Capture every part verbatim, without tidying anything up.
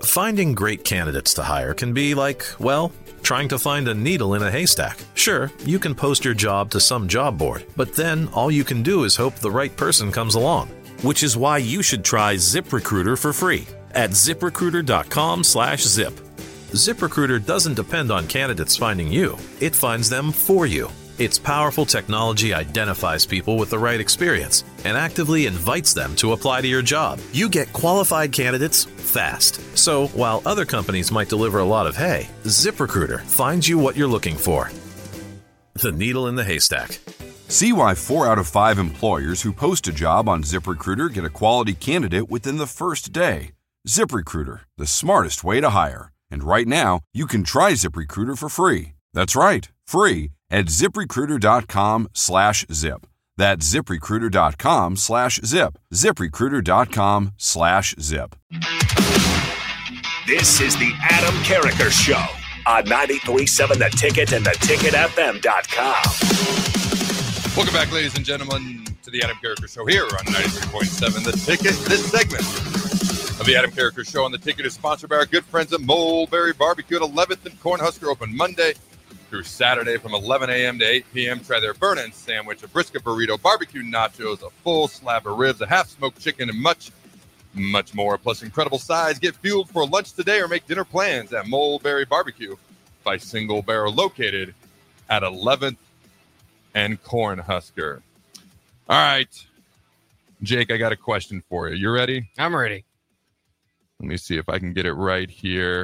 Finding great candidates to hire can be like, well, trying to find a needle in a haystack. Sure, you can post your job to some job board, but then all you can do is hope the right person comes along. Which is why you should try ZipRecruiter for free at ZipRecruiter.com slash zip. ZipRecruiter doesn't depend on candidates finding you. It finds them for you. Its powerful technology identifies people with the right experience and actively invites them to apply to your job. You get qualified candidates fast. So while other companies might deliver a lot of hay, ZipRecruiter finds you what you're looking for. The needle in the haystack. See why four out of five employers who post a job on ZipRecruiter get a quality candidate within the first day. ZipRecruiter, the smartest way to hire. And right now, you can try ZipRecruiter for free. That's right, free at ZipRecruiter.com slash zip. That's ZipRecruiter.com slash zip. ZipRecruiter.com slash zip. This is the Adam Carriker Show on ninety-three point seven The Ticket and the ticket f m dot com. Welcome back, ladies and gentlemen, to the Adam Carriker Show here on ninety-three point seven The Ticket. This segment of the Adam Carriker Show on The Ticket is sponsored by our good friends at Mulberry Barbecue at eleventh and Cornhusker, open Monday through Saturday from eleven a.m. to eight p.m. Try their burn-in sandwich, a brisket burrito, barbecue nachos, a full slab of ribs, a half-smoked chicken, and much, much more. Plus incredible size. Get fueled for lunch today or make dinner plans at Mulberry Barbecue by Single Barrel, located at eleventh and Cornhusker. All right, Jake, I got a question for you. You ready? I'm ready. Let me see if I can get it right here.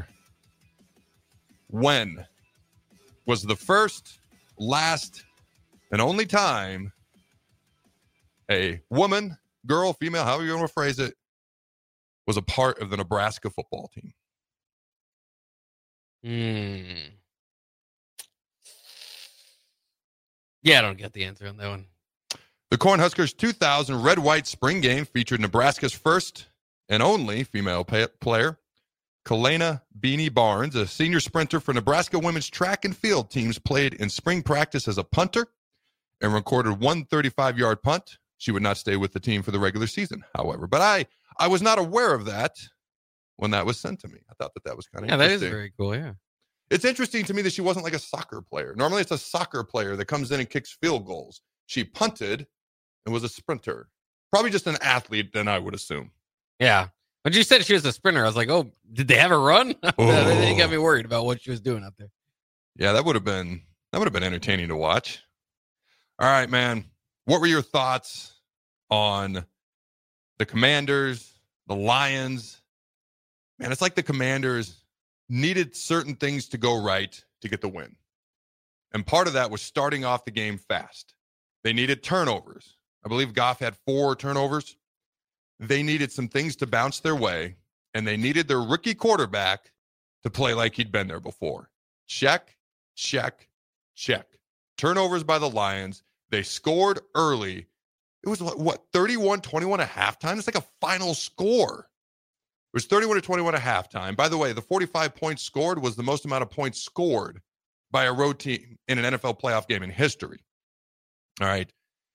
When was the first, last, and only time a woman, girl, female, however you want to phrase it, was a part of the Nebraska football team? Hmm. Yeah, I don't get the answer on that one. The Cornhuskers' two thousand red-white spring game featured Nebraska's first and only female pay- player, Kalena Beanie Barnes, a senior sprinter for Nebraska women's track and field teams, played in spring practice as a punter and recorded one thirty-five-yard punt. She would not stay with the team for the regular season, however. But I, I was not aware of that when that was sent to me. I thought that that was kind of yeah, interesting. that is very cool, yeah. It's interesting to me that she wasn't like a soccer player. Normally it's a soccer player that comes in and kicks field goals. She punted and was a sprinter. Probably just an athlete, then I would assume. Yeah. When you said she was a sprinter, I was like, oh, did they have a run? Oh. They got me worried about what she was doing out there. Yeah, that would have been that would have been entertaining to watch. All right, man. What were your thoughts on the Commanders, the Lions? Man, it's like the Commanders needed certain things to go right to get the win. And part of that was starting off the game fast. They needed turnovers. I believe Goff had four turnovers. They needed some things to bounce their way, and they needed their rookie quarterback to play like he'd been there before. Check, check, check. Turnovers by the Lions. They scored early. It was, what, thirty-one twenty-one at halftime? It's like a final score. It was thirty-one to twenty-one at halftime. By the way, the forty-five points scored was the most amount of points scored by a road team in an N F L playoff game in history. All right.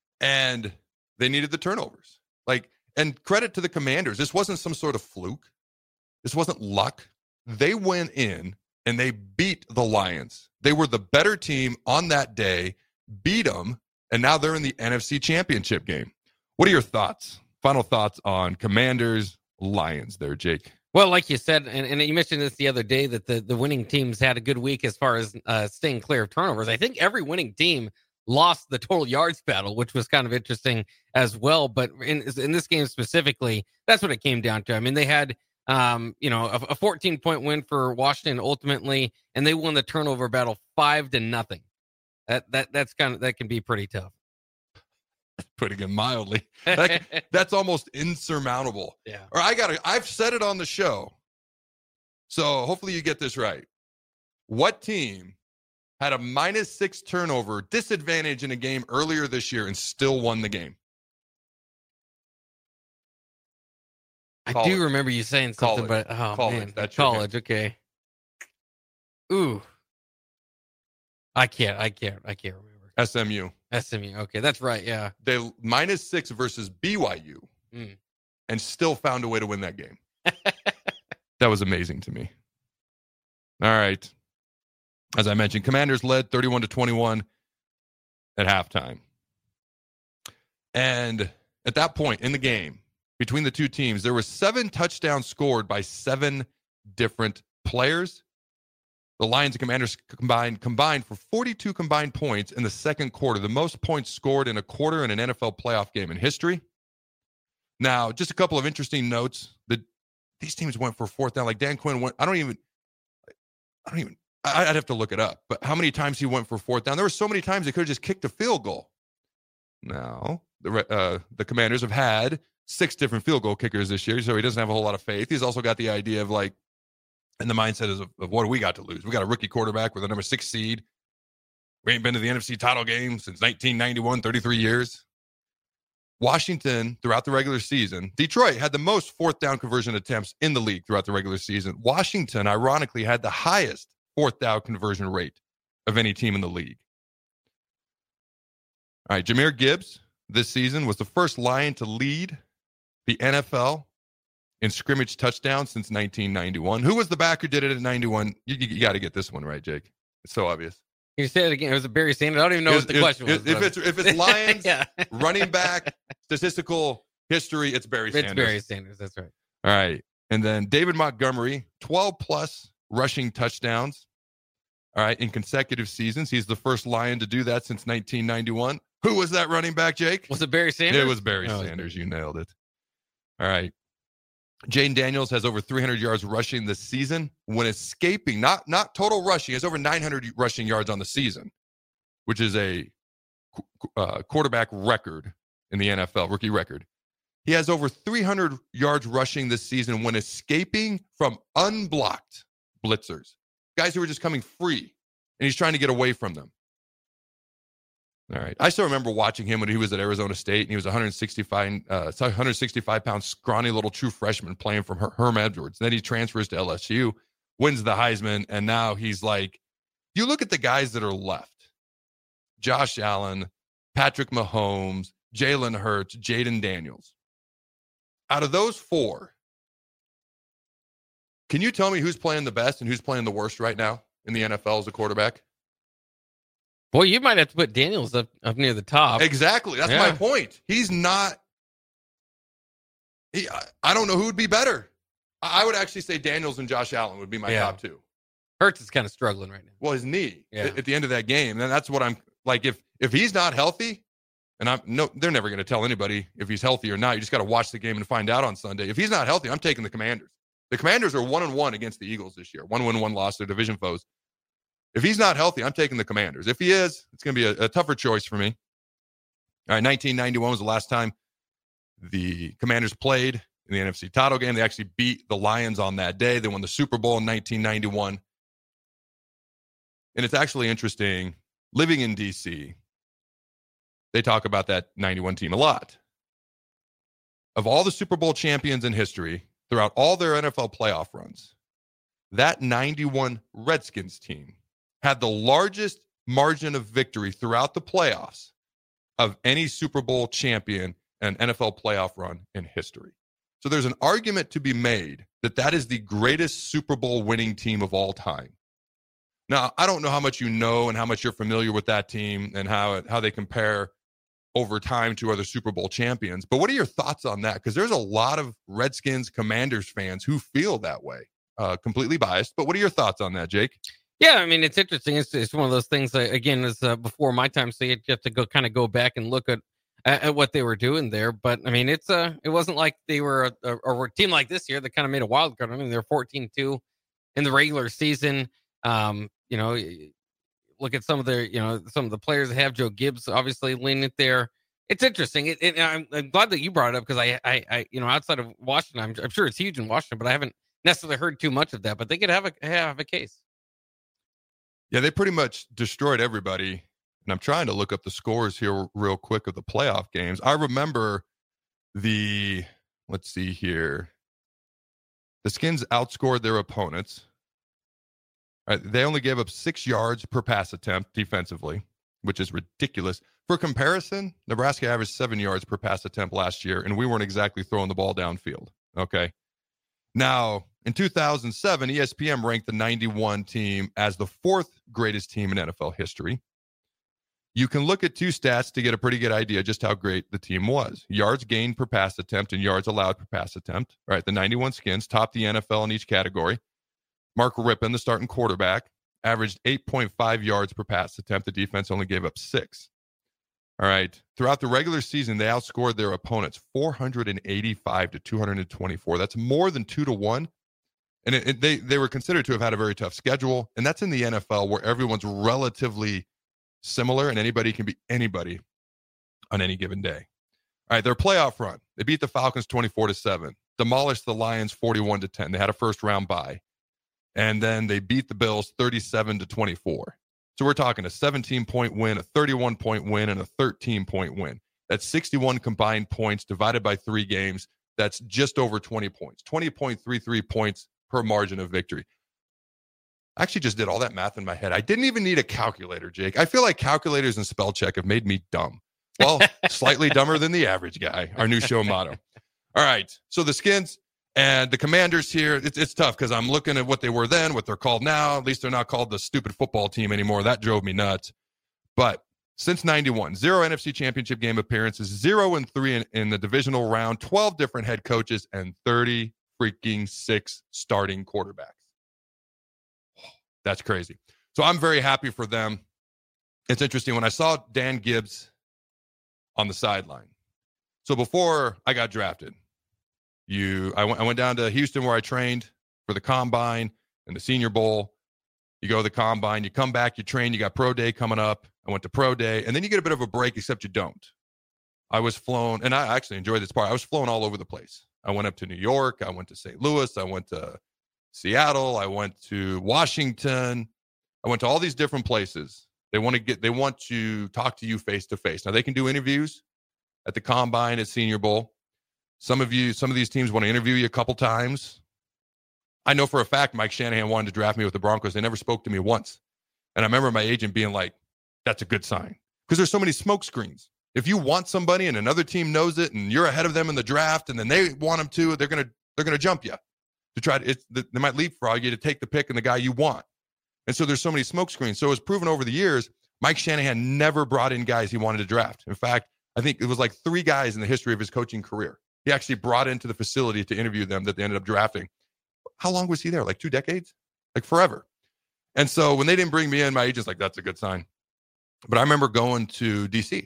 And they needed the turnovers. Like, and credit to the Commanders. This wasn't some sort of fluke. This wasn't luck. They went in and they beat the Lions. They were the better team on that day, beat them, and now they're in the N F C Championship game. What are your thoughts? Final thoughts on Commanders, Lions there, Jake? Well, like you said, and, and you mentioned this the other day, that the, the winning teams had a good week as far as uh, staying clear of turnovers. I think every winning team lost the total yards battle, which was kind of interesting as well. But in in this game specifically, that's what it came down to. I mean, they had, um, you know, a, a fourteen-point win for Washington ultimately, and they won the turnover battle five to nothing. That that that's kind of that can be pretty tough. Putting it mildly, that, that's almost insurmountable. Yeah. Or I got to. I've said it on the show, so hopefully you get this right. What team had a minus six turnover disadvantage in a game earlier this year and still won the game? I College. do remember you saying something, College. but oh College. man, That's your college. Okay. Ooh, I can't. I can't. I can't remember. S M U. S M U. Okay, that's right. Yeah. They minus six versus B Y U, Mm. and still found a way to win that game. That was amazing to me. All right. As I mentioned, Commanders led thirty-one to twenty-one at halftime. And at that point in the game, between the two teams, there were seven touchdowns scored by seven different players. The Lions and Commanders combined combined for forty-two combined points in the second quarter, the most points scored in a quarter in an N F L playoff game in history. Now, just a couple of interesting notes. That these teams went for fourth down. Like Dan Quinn went, I don't even, I don't even, I'd have to look it up. But how many times he went for fourth down? There were so many times they could have just kicked a field goal. Now, the uh, the Commanders have had six different field goal kickers this year, so he doesn't have a whole lot of faith. He's also got the idea of like, and the mindset is of, of what do we got to lose? We got a rookie quarterback with a number six seed. We ain't been to the N F C title game since nineteen ninety-one, thirty-three years. Washington, throughout the regular season, Detroit had the most fourth down conversion attempts in the league throughout the regular season. Washington, ironically, had the highest fourth down conversion rate of any team in the league. All right, Jahmyr Gibbs this season was the first Lion to lead the N F L in scrimmage touchdowns since nineteen ninety-one. Who was the back who did it in ninety-one? You, you, you got to get this one right, Jake. It's so obvious. You said it again. It was a Barry Sanders. I don't even know was, what the it, question was. If it's, if it's Lions, yeah. running back, statistical history, it's Barry Sanders. It's Barry Sanders. That's right. All right. And then David Montgomery, twelve plus rushing touchdowns. All right. In consecutive seasons. He's the first Lion to do that since nineteen ninety-one. Who was that running back, Jake? Was it Barry Sanders? It was Barry oh, Sanders. You nailed it. All right. Jane Daniels has over three hundred yards rushing this season when escaping, not, not total rushing. He has over nine hundred rushing yards on the season, which is a uh, quarterback record in the N F L, rookie record. He has over three hundred yards rushing this season when escaping from unblocked blitzers, guys who are just coming free, and he's trying to get away from them. All right. I still remember watching him when he was at Arizona State, and he was one hundred sixty-five, uh, one hundred sixty-five pound, scrawny little true freshman playing from Her- Herm Edwards. Then he transfers to L S U, wins the Heisman, and now he's like, you look at the guys that are left: Josh Allen, Patrick Mahomes, Jalen Hurts, Jaden Daniels. Out of those four, can you tell me who's playing the best and who's playing the worst right now in the N F L as a quarterback? Boy, you might have to put Daniels up, up near the top. Exactly. That's yeah. my point. He's not. He, I, I don't know who would be better. I, I would actually say Daniels and Josh Allen would be my yeah. top two. Hurts is kind of struggling right now. Well, his knee yeah. at, at the end of that game. And that's what I'm like. If if he's not healthy, and I'm no, they're never going to tell anybody if he's healthy or not. You just got to watch the game and find out on Sunday. If he's not healthy, I'm taking the Commanders. The Commanders are one and one against the Eagles this year. One win, one loss. They're division foes. If he's not healthy, I'm taking the Commanders. If he is, it's going to be a, a tougher choice for me. All right, nineteen ninety-one was the last time the Commanders played in the N F C title game. They actually beat the Lions on that day. They won the Super Bowl in nineteen ninety-one. And it's actually interesting, living in D C, they talk about that ninety-one team a lot. Of all the Super Bowl champions in history, throughout all their N F L playoff runs, that ninety-one Redskins team had the largest margin of victory throughout the playoffs of any Super Bowl champion and N F L playoff run in history. So there's an argument to be made that that is the greatest Super Bowl winning team of all time. Now, I don't know how much you know and how much you're familiar with that team and how it, how they compare over time to other Super Bowl champions, but what are your thoughts on that? Because there's a lot of Redskins Commanders fans who feel that way. Uh, completely biased, but what are your thoughts on that, Jake? Yeah, I mean, it's interesting. It's, it's one of those things that, again, is uh, before my time, so you have to go kind of go back and look at, at at what they were doing there. But I mean, it's uh, it wasn't like they were a, a, a team like this year that kind of made a wild card. I mean, they're fourteen two in the regular season. Um, you know, look at some of their, you know, some of the players that have Joe Gibbs obviously leaning it there. It's interesting. It, it, I'm, I'm glad that you brought it up because I, I, I, you know, outside of Washington, I'm, I'm sure it's huge in Washington, but I haven't necessarily heard too much of that. But they could have a have a case. Yeah, they pretty much destroyed everybody. And I'm trying to look up the scores here real quick of the playoff games. I remember the, let's see here. The Skins outscored their opponents. All right, they only gave up six yards per pass attempt defensively, which is ridiculous. For comparison, Nebraska averaged seven yards per pass attempt last year, and we weren't exactly throwing the ball downfield. Okay. Now, in two thousand seven, E S P N ranked the ninety-one team as the fourth greatest team in N F L history. You can look at two stats to get a pretty good idea just how great the team was. Yards gained per pass attempt and yards allowed per pass attempt. All right, the ninety-one Skins topped the N F L in each category. Mark Rippon, the starting quarterback, averaged eight point five yards per pass attempt. The defense only gave up six. All right, throughout the regular season, they outscored their opponents four hundred eighty-five to two hundred twenty-four. That's more than two to one. And it, it, they, they were considered to have had a very tough schedule. And that's in the N F L where everyone's relatively similar and anybody can be anybody on any given day. All right, their playoff run. They beat the Falcons twenty-four to seven, demolished the Lions forty-one to ten. They had a first round bye. And then they beat the Bills thirty-seven to twenty-four. So we're talking a seventeen point win, a thirty-one point win, and a thirteen point win. That's sixty-one combined points divided by three games. That's just over twenty points, twenty point three three points per margin of victory. I actually just did all that math in my head. I didn't even need a calculator, Jake. I feel like calculators and spell check have made me dumb. Well, slightly dumber than the average guy, our new show motto. All right. So the Skins and the Commanders here, it's, it's tough because I'm looking at what they were then, what they're called now. At least they're not called the stupid football team anymore. That drove me nuts. But since ninety-one, zero N F C Championship game appearances, zero and three in, in the divisional round, twelve different head coaches, and thirty freaking six starting quarterbacks. That's crazy. So I'm very happy for them. It's interesting. When I saw Dan Gibbs on the sideline, so before I got drafted, you, I went, I went down to Houston where I trained for the Combine and the Senior Bowl. You go to the Combine, you come back, you train, you got Pro Day coming up. I went to Pro Day, and then you get a bit of a break, except you don't. I was flown, and I actually enjoyed this part. I was flown all over the place. I went up to New York. I went to Saint Louis. I went to Seattle. I went to Washington. I went to all these different places. They want to get, they want to talk to you face to face. Now they can do interviews at the Combine, at Senior Bowl. Some of you, some of these teams want to interview you a couple times. I know for a fact Mike Shanahan wanted to draft me with the Broncos. They never spoke to me once. And I remember my agent being like, that's a good sign. Because there's so many smoke screens. If you want somebody and another team knows it and you're ahead of them in the draft and then they want them to, they're going to, they're going to jump you. To try to, it's, they might leapfrog you to take the pick and the guy you want. And so there's so many smoke screens. So it was proven over the years, Mike Shanahan never brought in guys he wanted to draft. In fact, I think it was like three guys in the history of his coaching career he actually brought into the facility to interview them that they ended up drafting. How long was he there? Like two decades? Like forever. And so when they didn't bring me in, my agent's like, that's a good sign. But I remember going to D C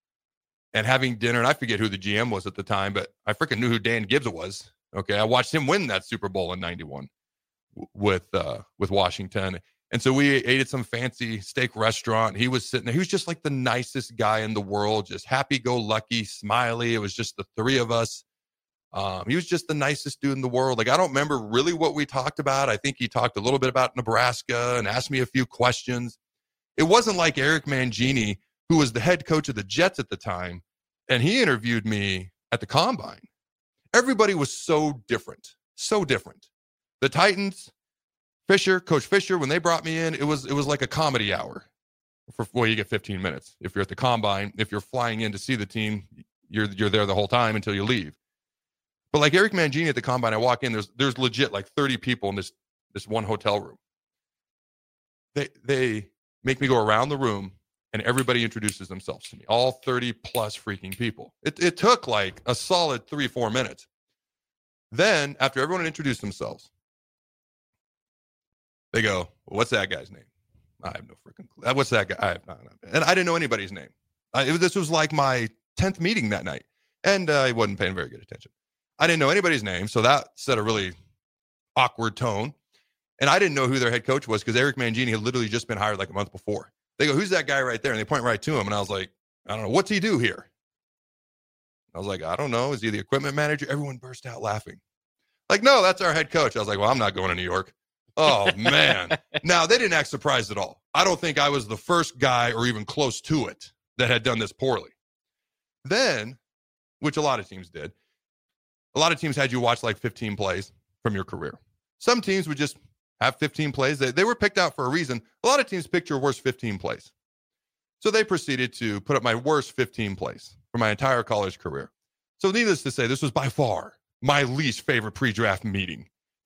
and having dinner, and I forget who the G M was at the time, but I freaking knew who Dan Gibbs was. Okay, I watched him win that Super Bowl in ninety-one with uh, with Washington. And so we ate at some fancy steak restaurant. He was sitting there. He was just like the nicest guy in the world, just happy-go-lucky, smiley. It was just the three of us. Um, he was just the nicest dude in the world. Like, I don't remember really what we talked about. I think he talked a little bit about Nebraska and asked me a few questions. It wasn't like Eric Mangini, who was the head coach of the Jets at the time, and he interviewed me at the Combine. Everybody was so different, so different. The Titans, Fisher, Coach Fisher, when they brought me in, it was it was like a comedy hour. For well, you get fifteen minutes if you're at the Combine. If you're flying in to see the team, you're you're there the whole time until you leave. But like Eric Mangini at the Combine, I walk in, there's there's legit like thirty people in this this one hotel room. They they make me go around the room and everybody introduces themselves to me. All thirty plus freaking people. It it took like a solid three, four minutes. Then after everyone introduced themselves, they go, well, what's that guy's name? I have no freaking clue. What's that guy? I have not. And I didn't know anybody's name. I, it, this was like my tenth meeting that night. And uh, I wasn't paying very good attention. I didn't know anybody's name. So that set a really awkward tone. And I didn't know who their head coach was because Eric Mangini had literally just been hired like a month before. They go, who's that guy right there? And they point right to him. And I was like, I don't know. What's he do here? I was like, I don't know. Is he the equipment manager? Everyone burst out laughing. Like, no, that's our head coach. I was like, well, I'm not going to New York. Oh, man. Now, they didn't act surprised at all. I don't think I was the first guy or even close to it that had done this poorly. Then, which a lot of teams did, a lot of teams had you watch like fifteen plays from your career. Some teams would just have fifteen plays. They, they were picked out for a reason. A lot of teams picked your worst fifteen plays. So they proceeded to put up my worst fifteen plays for my entire college career. So needless to say, this was by far my least favorite pre-draft meeting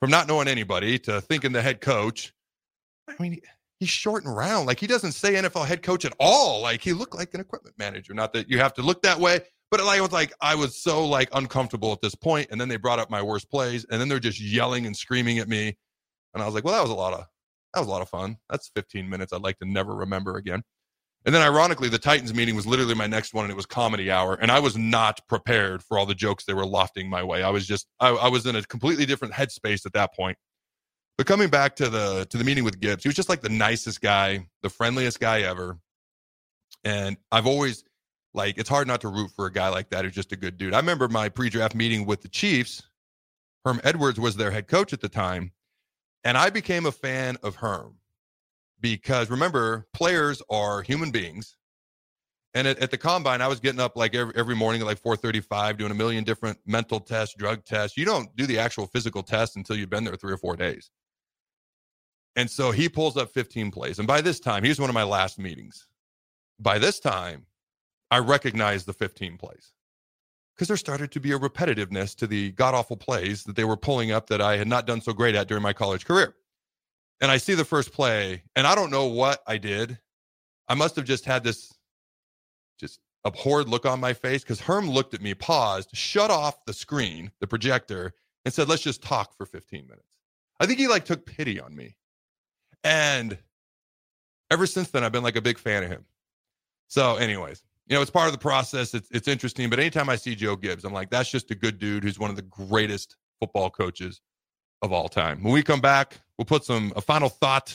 from not knowing anybody to thinking the head coach. I mean, he's short and round. Like, he doesn't say N F L head coach at all. Like, he looked like an equipment manager. Not that you have to look that way, but like, I was like, I was so like uncomfortable at this point. And then they brought up my worst plays, and then they're just yelling and screaming at me. And I was like, well, that was a lot of, that was a lot of fun. That's fifteen minutes I'd like to never remember again. And then ironically, the Titans meeting was literally my next one, and it was comedy hour. And I was not prepared for all the jokes they were lofting my way. I was just, I, I was in a completely different headspace at that point. But coming back to the to the meeting with Gibbs, he was just like the nicest guy, the friendliest guy ever. And I've always, like, it's hard not to root for a guy like that who's just a good dude. I remember my pre-draft meeting with the Chiefs. Herm Edwards was their head coach at the time. And I became a fan of Herm because, remember, players are human beings. And at, at the combine, I was getting up like every, every morning at like four thirty-five, doing a million different mental tests, drug tests. You don't do the actual physical test until you've been there three or four days. And so he pulls up fifteen plays. And by this time, here's one of my last meetings. By this time, I recognized the fifteen plays because there started to be a repetitiveness to the god-awful plays that they were pulling up that I had not done so great at during my college career. And I see the first play, and I don't know what I did. I must have just had this just abhorred look on my face because Herm looked at me, paused, shut off the screen, the projector, and said, let's just talk for fifteen minutes. I think he like took pity on me. And ever since then, I've been like a big fan of him. So anyways, you know, it's part of the process. It's it's interesting. But anytime I see Joe Gibbs, I'm like, that's just a good dude who's one of the greatest football coaches of all time. When we come back, we'll put some a final thought.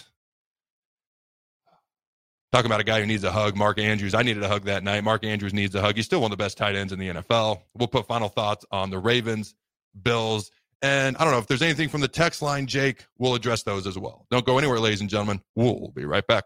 Talking about a guy who needs a hug, Mark Andrews. I needed a hug that night. Mark Andrews needs a hug. He's still one of the best tight ends in the N F L. We'll put final thoughts on the Ravens, Bills, and I don't know if there's anything from the text line, Jake. We'll address those as well. Don't go anywhere, ladies and gentlemen. We'll be right back.